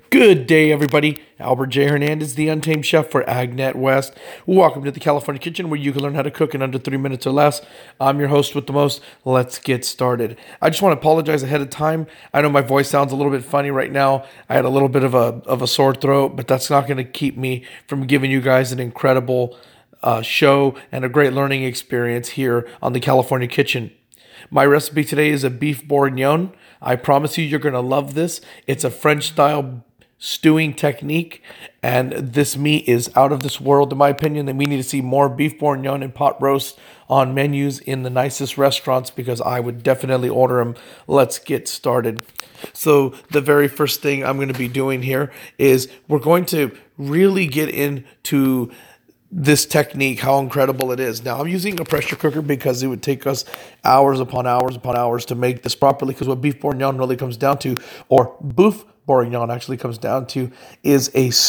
Good day, everybody. Albert J. Hernandez, the Untamed Chef for AgNet West. Welcome to the California Kitchen, where you can learn how to cook in under 3 minutes or less. I'm your host with the most. Let's get started. I just want to apologize ahead of time. I know my voice sounds a little bit funny right now. I had a little bit of a sore throat, but that's not going to keep me from giving you guys an incredible show and a great learning experience here on the California Kitchen. My recipe today is a beef bourguignon. I promise you're going to love this. It's a French-style stewing technique, and this meat is out of this world, in my opinion. And we need to see more beef bourguignon and pot roast on menus in the nicest restaurants, because I would definitely order them. Let's get started. So the very first thing I'm going to be doing here is we're going to really get into this technique, how incredible it is. Now, I'm using a pressure cooker because it would take us hours upon hours upon hours to make this properly, because what beef bourguignon really comes down to, or boeuf bourguignon actually comes down to, is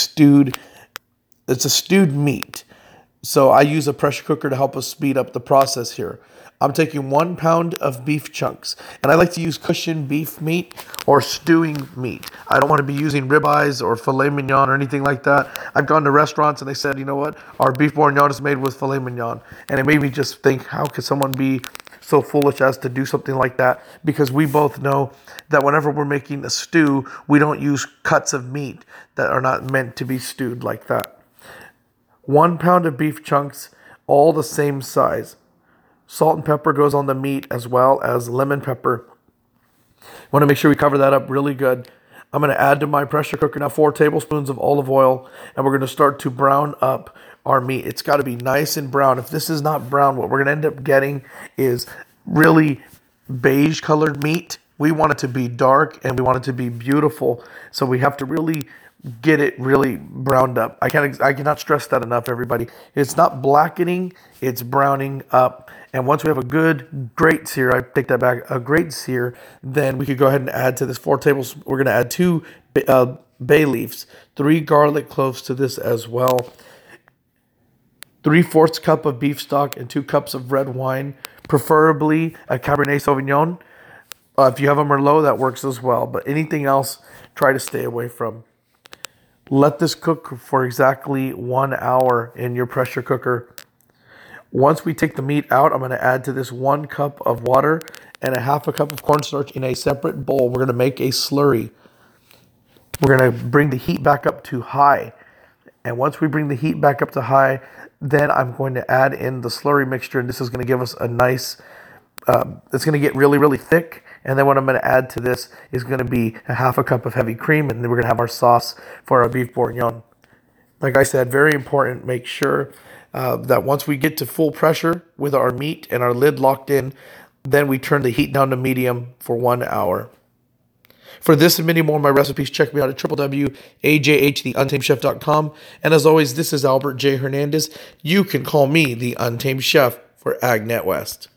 it's a stewed meat. So I use a pressure cooker to help us speed up the process here. I'm taking 1 pound of beef chunks, and I like to use cushion beef meat or stewing meat. I don't want to be using ribeyes or filet mignon or anything like that. I've gone to restaurants and they said, you know what, our beef bourguignon is made with filet mignon. And it made me just think, how could someone be so foolish as to do something like that? Because we both know that whenever we're making a stew, we don't use cuts of meat that are not meant to be stewed like that. 1 pound of beef chunks, all the same size. Salt and pepper goes on the meat, as well as lemon pepper. Want to make sure we cover that up really good. I'm going to add to my pressure cooker now 4 tablespoons of olive oil, and we're going to start to brown up our meat. It's got to be nice and brown. If this is not brown, what we're going to end up getting is really beige colored meat. We want it to be dark and we want it to be beautiful. So we have to really get it really browned up. I cannot stress that enough, everybody. It's not blackening, it's browning up. And once we have a good, great sear, I take that back, a great sear, then we could go ahead and add to this 4 tablespoons. We're going to add 2 bay leaves, 3 garlic cloves to this as well, 3/4 cup of beef stock, and 2 cups of red wine, preferably a Cabernet Sauvignon. If you have a Merlot, that works as well. But anything else, try to stay away from. Let this cook for exactly 1 hour in your pressure cooker. Once we take the meat out, I'm going to add to this 1 cup of water and a 1/2 cup of cornstarch in a separate bowl. We're going to make a slurry. We're going to bring the heat back up to high. And once we bring the heat back up to high, then I'm going to add in the slurry mixture. And this is going to give us a nice, it's going to get really, really thick. And then what I'm going to add to this is going to be a 1/2 cup of heavy cream. And then we're going to have our sauce for our beef bourguignon. Like I said, very important. Make sure that once we get to full pressure with our meat and our lid locked in, then we turn the heat down to medium for 1 hour. For this and many more of my recipes, check me out at www.ajhtheuntamedchef.com. And as always, this is Albert J. Hernandez. You can call me the Untamed Chef for AgNet West.